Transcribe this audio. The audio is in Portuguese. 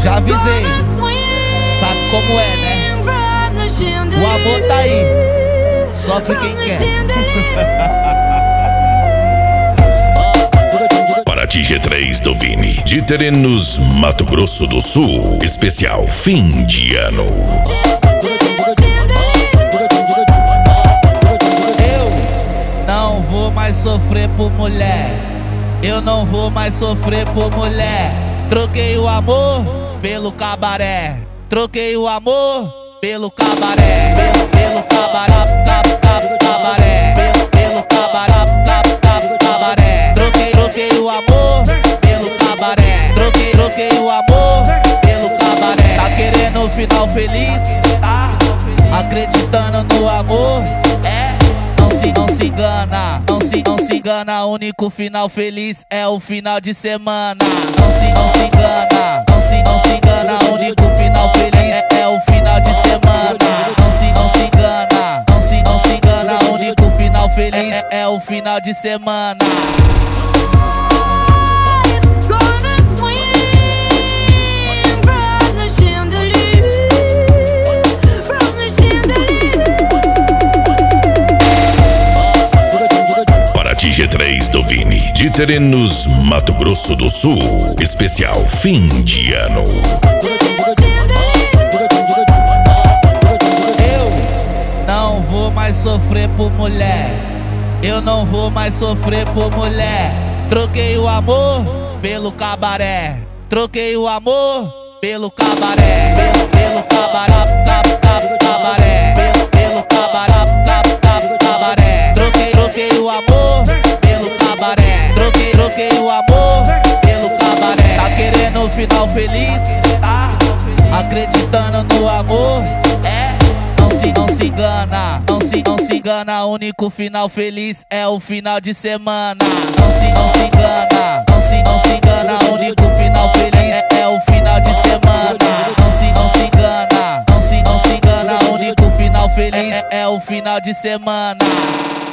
Já avisei, sabe como é, né? O amor tá aí, sofre quem quer. Paraty G3 do Vini, de Terenos, Mato Grosso do Sul. Especial fim de ano. Eu não vou mais sofrer por mulher. Eu não vou mais sofrer por mulher. Troquei o amor pelo cabaré. Troquei o amor pelo cabaré. Pelo cabaré, cabaré. Pelo cabaré, cabaré. Troquei o amor pelo cabaré. Troquei o amor pelo cabaré. Tá querendo um final feliz? Acreditando no amor? Não se engana, não se engana. O único final feliz é o final de semana. Não se engana, não se engana. O único final feliz é o final de semana. Não se engana, não se engana. O único final feliz é o final de semana. Paraty G3 do Vini, de Terenos, Mato Grosso do Sul. Especial fim de ano. Eu não vou mais sofrer por mulher. Eu não vou mais sofrer por mulher. Troquei o amor pelo cabaré. Troquei o amor pelo cabaré. Pelo cabaré, cabaré. Pelo cabaré, cabaré. Troquei o amor pelo cabaré. Troquei o amor pelo cabaré. Tá querendo um final feliz? Acreditando no amor? Não se engana, não se engana. O único final feliz é o final de semana. Não se engana, não se engana. O único final feliz é o final de semana. Não se engana, não se engana. O único final feliz é o final de semana.